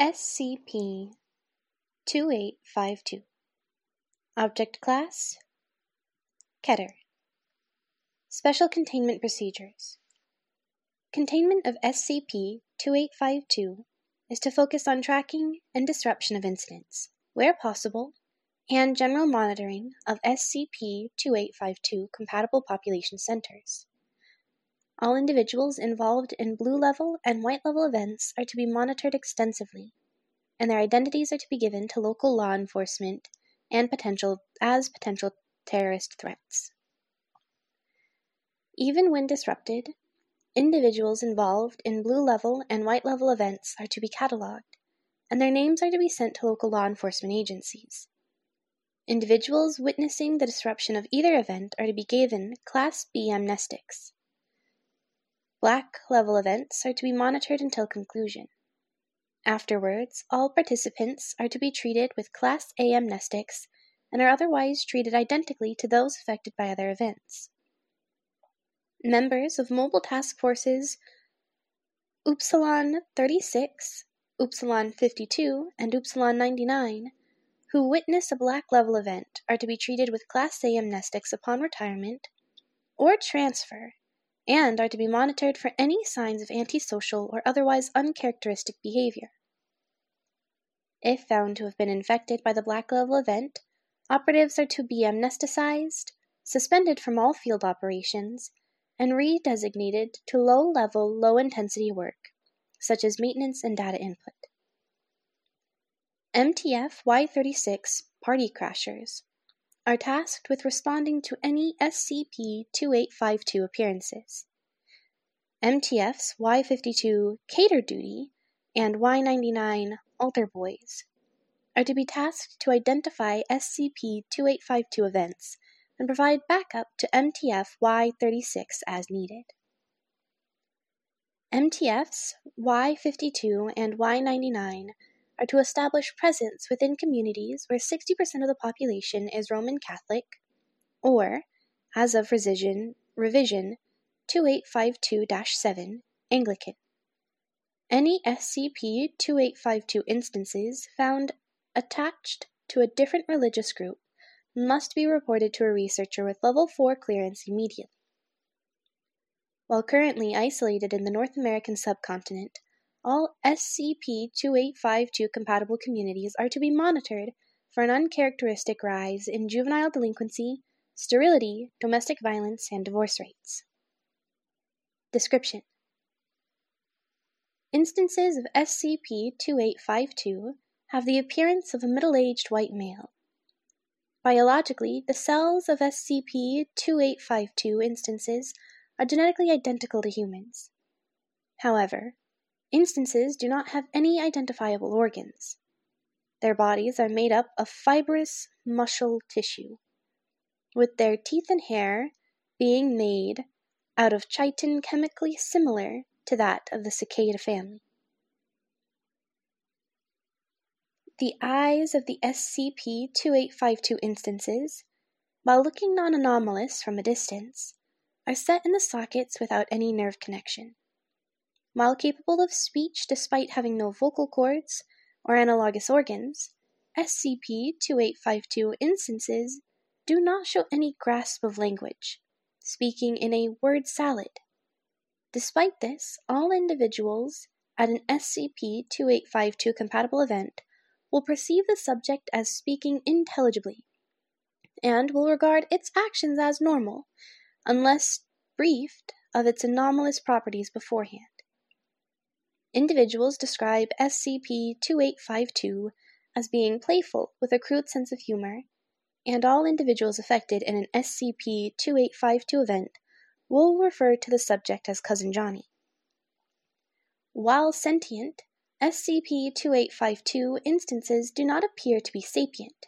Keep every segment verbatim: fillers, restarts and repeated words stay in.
S C P twenty-eight fifty-two. Object Class Keter. Special Containment Procedures. Containment of S C P twenty-eight fifty-two is to focus on tracking and disruption of incidents, where possible, and general monitoring of S C P twenty-eight fifty-two compatible population centers. All individuals involved in blue level and white level events are to be monitored extensively, and their identities are to be given to local law enforcement and potential as potential terrorist threats. Even when disrupted, individuals involved in blue level and white level events are to be catalogued, and their names are to be sent to local law enforcement agencies. Individuals witnessing the disruption of either event are to be given Class B amnestics. Black level events are to be monitored until conclusion. Afterwards, all participants are to be treated with Class A amnestics and are otherwise treated identically to those affected by other events. Members of mobile task forces Upsilon thirty-six, Upsilon fifty-two, and Upsilon ninety-nine, who witness a black level event, are to be treated with Class A amnestics upon retirement or transfer, and are to be monitored for any signs of antisocial or otherwise uncharacteristic behavior. If found to have been infected by the black level event, operatives are to be amnesticized, suspended from all field operations, and redesignated to low-level, low-intensity work, such as maintenance and data input. M T F Y thirty-six party crashers are tasked with responding to any S C P twenty-eight fifty-two appearances. M T F's Y fifty-two cater duty and Y ninety-nine altar boys are to be tasked to identify S C P twenty-eight fifty-two events and provide backup to M T F Y thirty-six as needed. M T F's Y fifty-two and Y ninety-nine are to establish presence within communities where sixty percent of the population is Roman Catholic, or, as of revision, revision twenty-eight fifty-two dash seven, Anglican. Any S C P twenty-eight fifty-two instances found attached to a different religious group must be reported to a researcher with Level four clearance immediately. While currently isolated in the North American subcontinent, all S C P twenty-eight fifty-two compatible communities are to be monitored for an uncharacteristic rise in juvenile delinquency, sterility, domestic violence, and divorce rates. Description: Instances of S C P twenty-eight fifty-two have the appearance of a middle-aged white male. Biologically, the cells of S C P twenty-eight fifty-two instances are genetically identical to humans. However, instances do not have any identifiable organs. Their bodies are made up of fibrous muscle tissue, with their teeth and hair being made out of chitin chemically similar to that of the cicada family. The eyes of the S C P twenty-eight fifty-two instances, while looking non-anomalous from a distance, are set in the sockets without any nerve connection. While capable of speech despite having no vocal cords or analogous organs, S C P twenty-eight fifty-two instances do not show any grasp of language, speaking in a word salad. Despite this, all individuals at an S C P twenty-eight fifty-two compatible event will perceive the subject as speaking intelligibly, and will regard its actions as normal, unless briefed of its anomalous properties beforehand. Individuals describe S C P twenty-eight fifty-two as being playful with a crude sense of humor, and all individuals affected in an S C P twenty-eight fifty-two event will refer to the subject as Cousin Johnny. While sentient, S C P twenty-eight fifty-two instances do not appear to be sapient.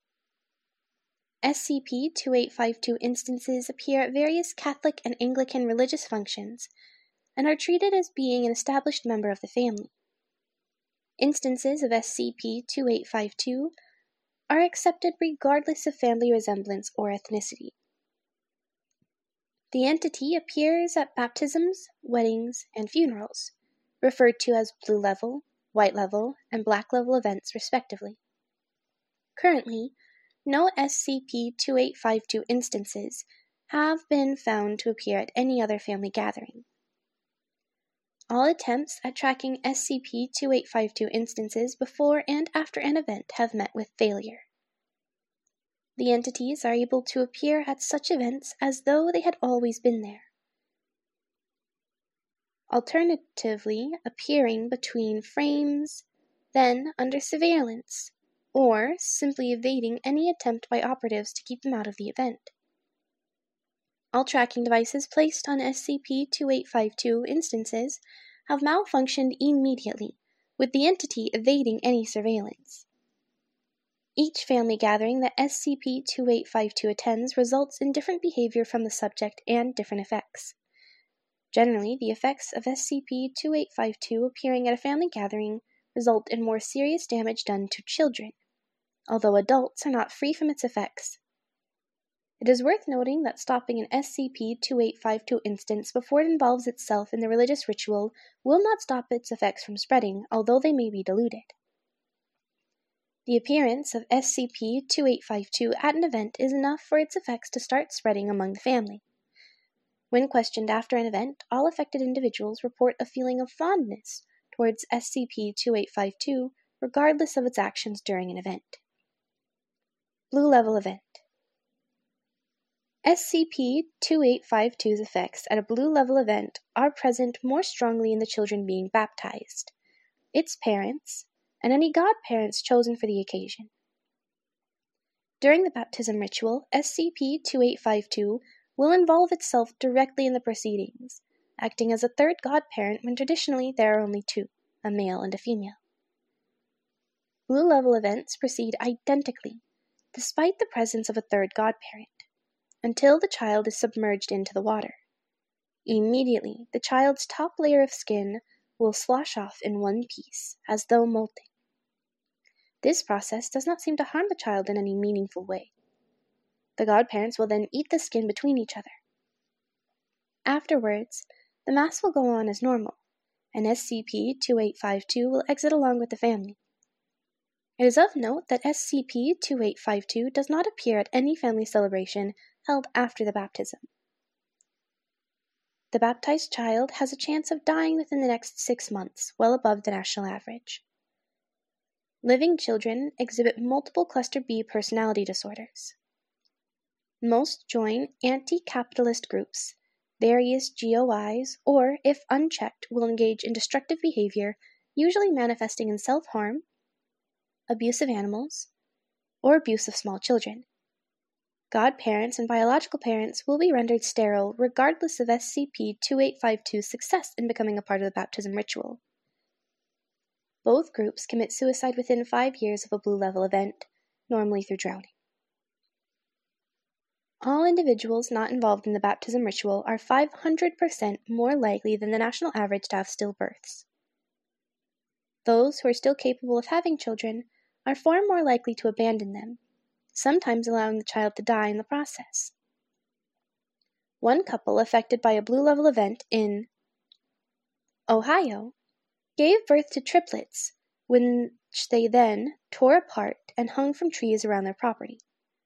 S C P twenty-eight fifty-two instances appear at various Catholic and Anglican religious functions and are treated as being an established member of the family. Instances of S C P twenty-eight fifty-two are accepted regardless of family resemblance or ethnicity. The entity appears at baptisms, weddings, and funerals, referred to as blue level, white level, and black level events respectively. Currently, no S C P twenty-eight fifty-two instances have been found to appear at any other family gathering. All attempts at tracking S C P twenty-eight fifty-two instances before and after an event have met with failure. The entities are able to appear at such events as though they had always been there, alternatively appearing between frames, then under surveillance, or simply evading any attempt by operatives to keep them out of the event. All tracking devices placed on S C P twenty-eight fifty-two instances have malfunctioned immediately, with the entity evading any surveillance. Each family gathering that S C P twenty-eight fifty-two attends results in different behavior from the subject and different effects. Generally, the effects of S C P twenty-eight fifty-two appearing at a family gathering result in more serious damage done to children, although adults are not free from its effects. It is worth noting that stopping an S C P twenty-eight fifty-two instance before it involves itself in the religious ritual will not stop its effects from spreading, although they may be diluted. The appearance of S C P twenty-eight fifty-two at an event is enough for its effects to start spreading among the family. When questioned after an event, all affected individuals report a feeling of fondness towards S C P twenty-eight fifty-two, regardless of its actions during an event. Blue Level Event. S C P twenty-eight fifty-two's effects at a Blue Level event are present more strongly in the children being baptized, its parents, and any godparents chosen for the occasion. During the baptism ritual, S C P twenty-eight fifty-two will involve itself directly in the proceedings, acting as a third godparent when traditionally there are only two, a male and a female. Blue Level events proceed identically, despite the presence of a third godparent, until the child is submerged into the water. Immediately, the child's top layer of skin will slosh off in one piece, as though molting. This process does not seem to harm the child in any meaningful way. The godparents will then eat the skin between each other. Afterwards, the Mass will go on as normal, and S C P twenty-eight fifty-two will exit along with the family. It is of note that S C P twenty-eight fifty-two does not appear at any family celebration held after the baptism. The baptized child has a chance of dying within the next six months, well above the national average. Living children exhibit multiple cluster B personality disorders. Most join anti-capitalist groups, various G O Is, or, if unchecked, will engage in destructive behavior, usually manifesting in self-harm, abuse of animals, or abuse of small children. Godparents and biological parents will be rendered sterile regardless of S C P twenty-eight fifty-two's success in becoming a part of the baptism ritual. Both groups commit suicide within five years of a Blue Level event, normally through drowning. All individuals not involved in the baptism ritual are five hundred percent more likely than the national average to have stillbirths. Those who are still capable of having children are far more likely to abandon them, sometimes allowing the child to die in the process. One couple affected by a Blue Level event in Ohio gave birth to triplets, which they then tore apart and hung from trees around their property.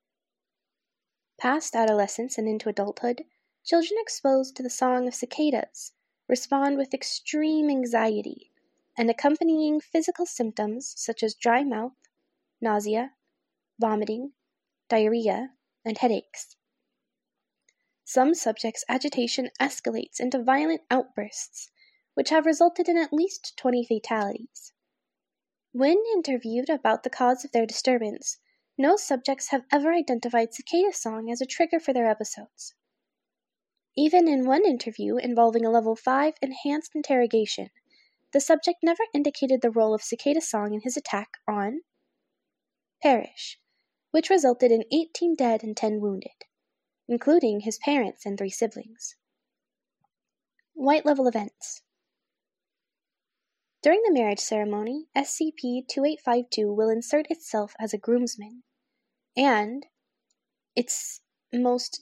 Past adolescence and into adulthood, children exposed to the song of cicadas respond with extreme anxiety and accompanying physical symptoms such as dry mouth, nausea, vomiting, diarrhea, and headaches. Some subjects' agitation escalates into violent outbursts, which have resulted in at least twenty fatalities. When interviewed about the cause of their disturbance, no subjects have ever identified cicada song as a trigger for their episodes. Even in one interview involving a Level five enhanced interrogation, the subject never indicated the role of cicada song in his attack on Parrish, which resulted in eighteen dead and ten wounded, including his parents and three siblings. White Level events. During the marriage ceremony, S C P twenty-eight fifty-two will insert itself as a groomsman, and its most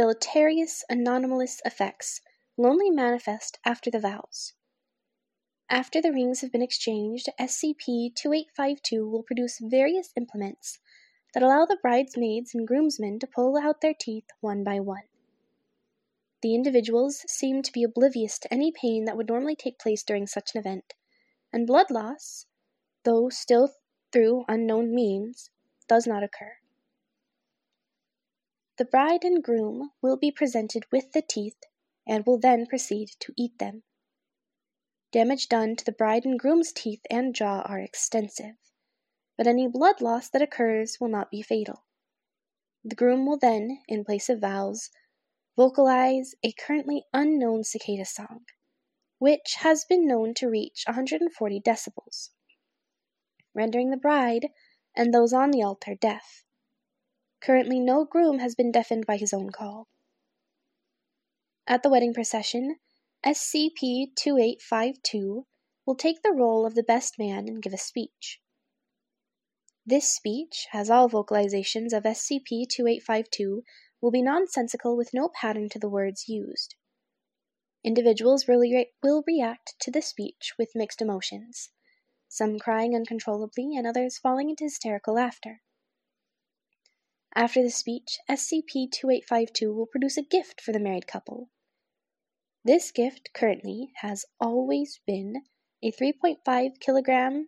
deleterious anomalous effects will only manifest after the vows. After the rings have been exchanged, S C P twenty-eight fifty-two will produce various implements that allow the bridesmaids and groomsmen to pull out their teeth one by one. The individuals seem to be oblivious to any pain that would normally take place during such an event, and blood loss, though still through unknown means, does not occur. The bride and groom will be presented with the teeth and will then proceed to eat them. Damage done to the bride and groom's teeth and jaw are extensive, but any blood loss that occurs will not be fatal. The groom will then, in place of vows, vocalize a currently unknown cicada song, which has been known to reach one hundred forty decibels, rendering the bride and those on the altar deaf. Currently, no groom has been deafened by his own call. At the wedding procession, S C P twenty-eight fifty-two will take the role of the best man and give a speech. This speech, as all vocalizations of S C P twenty-eight fifty-two, will be nonsensical with no pattern to the words used. Individuals will, re- will react to the speech with mixed emotions, some crying uncontrollably and others falling into hysterical laughter. After the speech, S C P twenty-eight fifty-two will produce a gift for the married couple. This gift currently has always been a three point five kilogram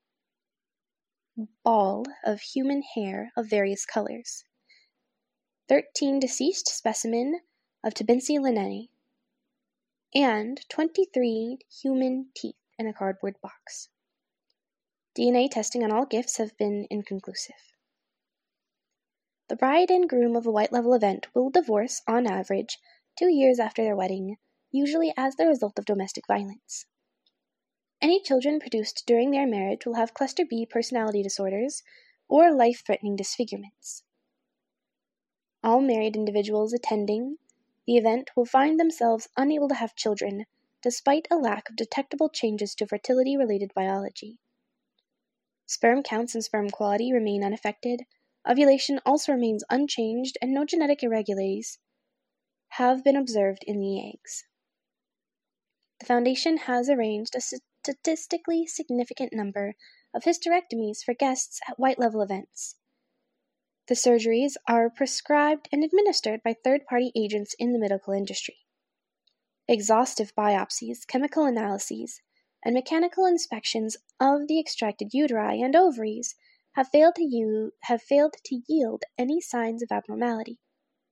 ball of human hair of various colors, thirteen deceased specimen of Tibinci linnaei, and twenty-three human teeth in a cardboard box. D N A testing on all gifts have been inconclusive. The bride and groom of a white level event will divorce, on average, two years after their wedding, usually as the result of domestic violence. Any children produced during their marriage will have cluster B personality disorders or life-threatening disfigurements. All married individuals attending the event will find themselves unable to have children, despite a lack of detectable changes to fertility-related biology. Sperm counts and sperm quality remain unaffected, ovulation also remains unchanged, and no genetic irregularities have been observed in the eggs. The Foundation has arranged a statistically significant number of hysterectomies for guests at white-level events. The surgeries are prescribed and administered by third-party agents in the medical industry. Exhaustive biopsies, chemical analyses, and mechanical inspections of the extracted uteri and ovaries have failed to, use, have failed to yield any signs of abnormality.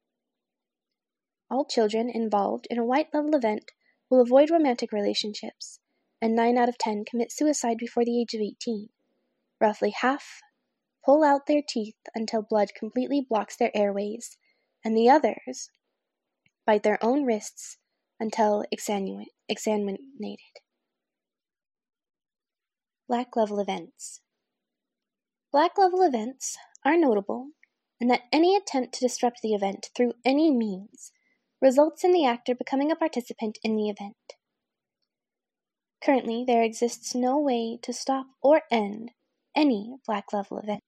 All children involved in a white-level event will avoid romantic relationships, and nine out of ten commit suicide before the age of eighteen. Roughly half pull out their teeth until blood completely blocks their airways, and the others bite their own wrists until exsanguinated. Black level events. Black level events are notable in that any attempt to disrupt the event through any means results in the actor becoming a participant in the event. Currently, there exists no way to stop or end any black level event.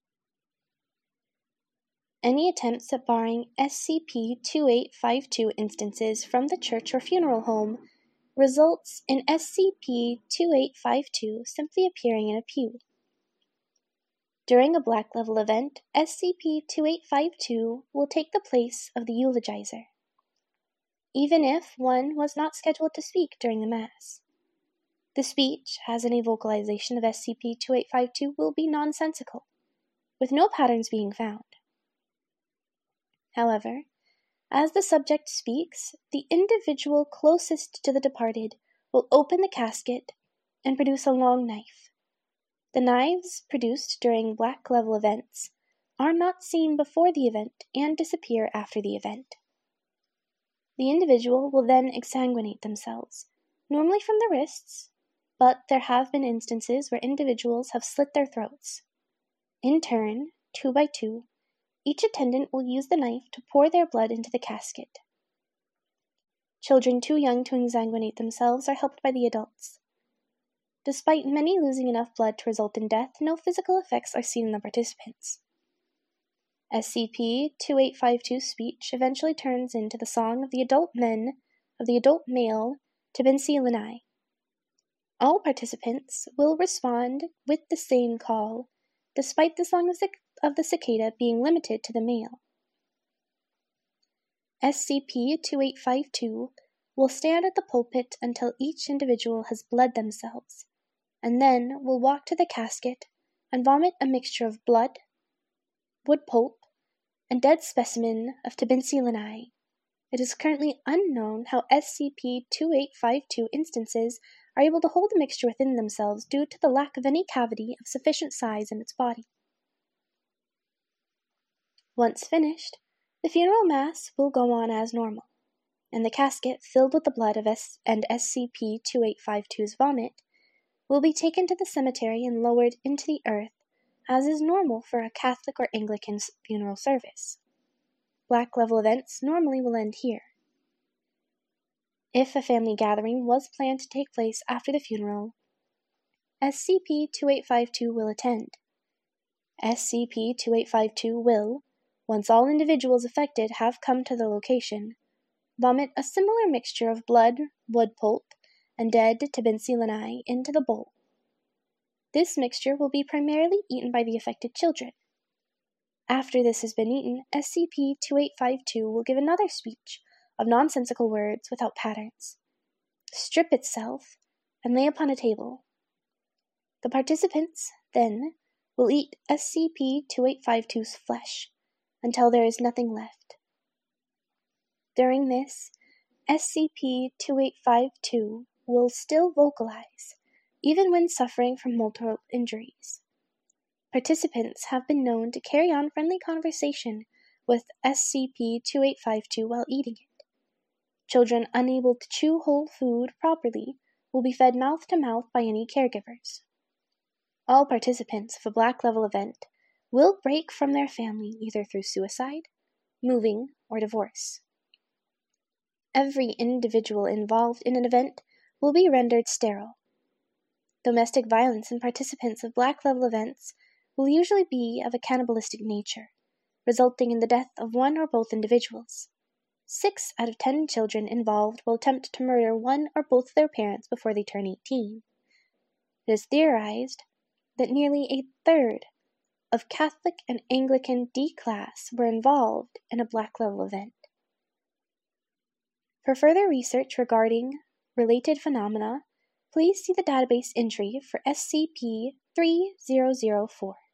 Any attempts at barring S C P twenty-eight fifty-two instances from the church or funeral home results in S C P twenty-eight fifty-two simply appearing in a pew. During a black level event, S C P twenty-eight fifty-two will take the place of the eulogizer, even if one was not scheduled to speak during the Mass. The speech, as any vocalization of S C P twenty-eight fifty-two, will be nonsensical, with no patterns being found. However, as the subject speaks, the individual closest to the departed will open the casket and produce a long knife. The knives produced during black level events are not seen before the event and disappear after the event. The individual will then exsanguinate themselves, normally from the wrists, but there have been instances where individuals have slit their throats. In turn, two by two, each attendant will use the knife to pour their blood into the casket. Children too young to exsanguinate themselves are helped by the adults. Despite many losing enough blood to result in death, no physical effects are seen in the participants. S C P twenty-eight fifty-two speech eventually turns into the song of the adult men of the adult male Tibinci linnaei. All participants will respond with the same call, despite the song of the, of the cicada being limited to the male. S C P twenty-eight fifty-two will stand at the pulpit until each individual has bled themselves, and then will walk to the casket and vomit a mixture of blood, wood pulp, and dead specimen of Tabinsi lanai. It is currently unknown how S C P twenty-eight fifty-two instances are able to hold the mixture within themselves due to the lack of any cavity of sufficient size in its body. Once finished, the funeral mass will go on as normal, and the casket filled with the blood of S and S C P twenty-eight fifty-two's vomit will be taken to the cemetery and lowered into the earth, as is normal for a Catholic or Anglican funeral service. Black level events normally will end here. If a family gathering was planned to take place after the funeral, S C P twenty-eight fifty-two will attend. S C P twenty-eight fifty-two will, once all individuals affected have come to the location, vomit a similar mixture of blood, wood pulp, and dead Tabinsi lanai into the bowl. This mixture will be primarily eaten by the affected children. After this has been eaten, S C P twenty-eight fifty-two will give another speech of nonsensical words without patterns, strip itself, and lay upon a table. The participants, then, will eat S C P twenty-eight fifty-two's flesh until there is nothing left. During this, S C P twenty-eight fifty-two will still vocalize, even when suffering from multiple injuries. Participants have been known to carry on friendly conversation with S C P twenty-eight fifty-two while eating it. Children unable to chew whole food properly will be fed mouth to mouth by any caregivers. All participants of a black level event will break from their family either through suicide, moving, or divorce. Every individual involved in an event will be rendered sterile. Domestic violence in participants of black level events will usually be of a cannibalistic nature, resulting in the death of one or both individuals. Six out of ten children involved will attempt to murder one or both of their parents before they turn eighteen. It is theorized that nearly a third of Catholic and Anglican D class were involved in a black level event. For further research regarding related phenomena, please see the database entry for S C P three thousand four.